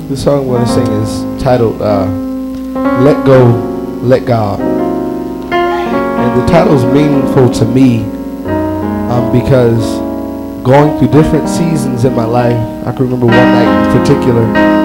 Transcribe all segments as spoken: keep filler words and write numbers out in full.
The song I'm going to sing is titled uh, Let Go, Let God. And the title is meaningful to me um, because going through different seasons in my life, I can remember one night in particular,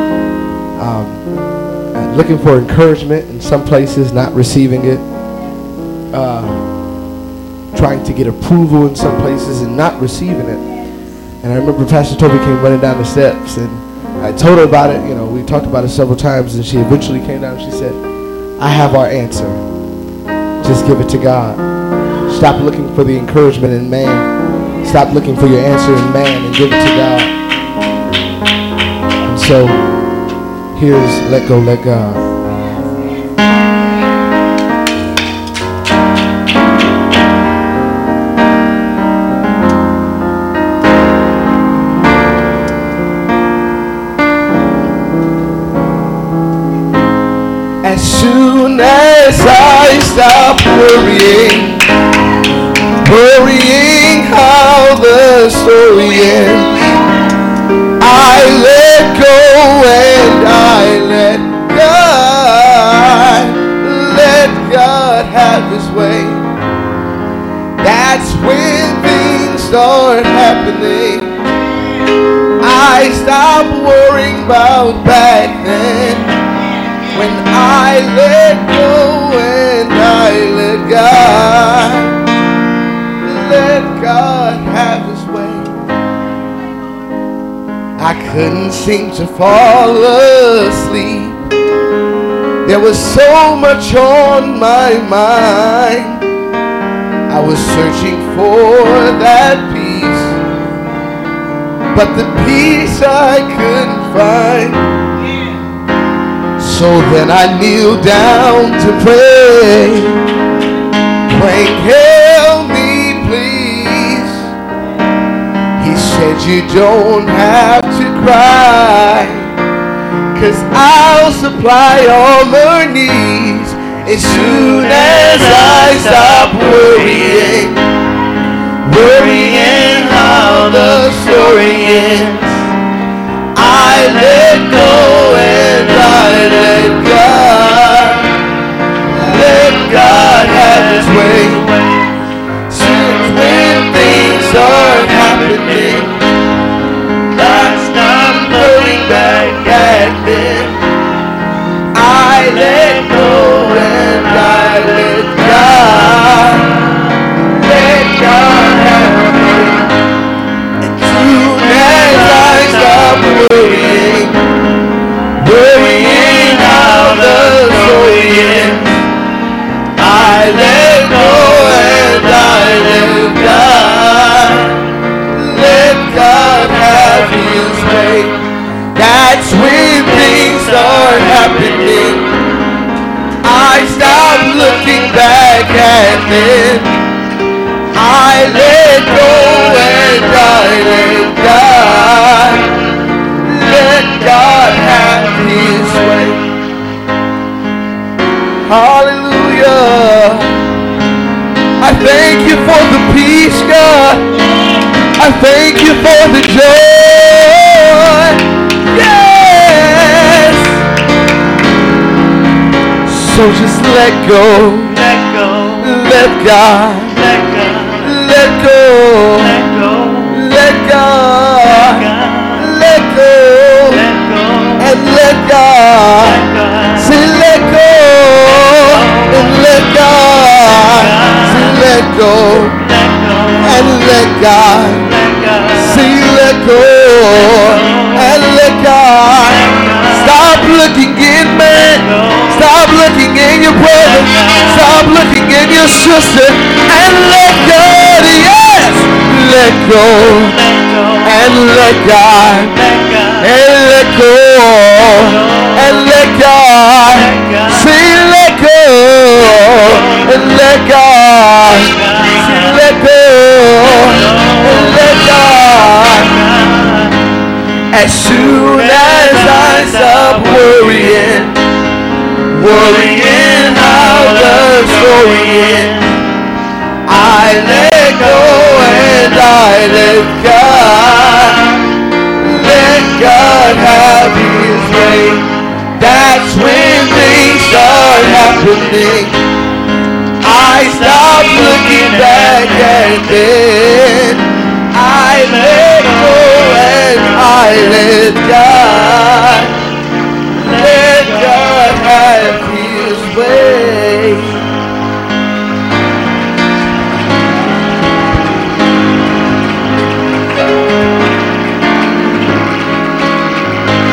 um, looking for encouragement in some places, not receiving it, uh, trying to get approval in some places and not receiving it. And I remember Pastor Toby came running down the steps, and I told her about it. You know, we talked about it several times, and she eventually came down and she said, I have our answer. Just give it to God. Stop looking for the encouragement in man. Stop looking for your answer in man and give it to God. And so, here's Let Go, Let God. As soon as I stop worrying, worrying how the story ends, I let go and I let God, let God have His way. That's when things start happening. I stop worrying about back then. When I let go and I let God, let God have His way. I couldn't seem to fall asleep. There was so much on my mind. I was searching for that peace, but the peace I couldn't find. So then I kneeled down to pray, praying, help me please. He said, you don't have to cry, 'cause I'll supply all your needs. As soon as I stop worrying, worrying how the story ends, I let go and I let God, let God have His way. Since when things start happening, I stop looking back at them. I let go and I let God, let God have His way. As soon as I stop worrying, worrying how the story ends, I let go and I let God, let God have His way. That's when things start happening. I stop looking back at them. I let go and I let God, let God have His way. Hallelujah. I thank you for the peace, God. I thank you for the joy. Yes. So just let go. Let go. Let God. Let God. Let go. Let go. Let God. Let go. Let go. And let God. Say let go. And let God. Say let go. And let God. Say let go. And let God. Stop looking in man. Stop looking in your brother. Stop looking in your sister. And let God. Yes. Let go. And let God. And let go. And let God. Say let go. And let God. Say let go. And let God. As soon as I stop worrying, worrying how the story ends, I let go and I let God, let God have His way. happening. I stopped looking back and then I let go and I let God.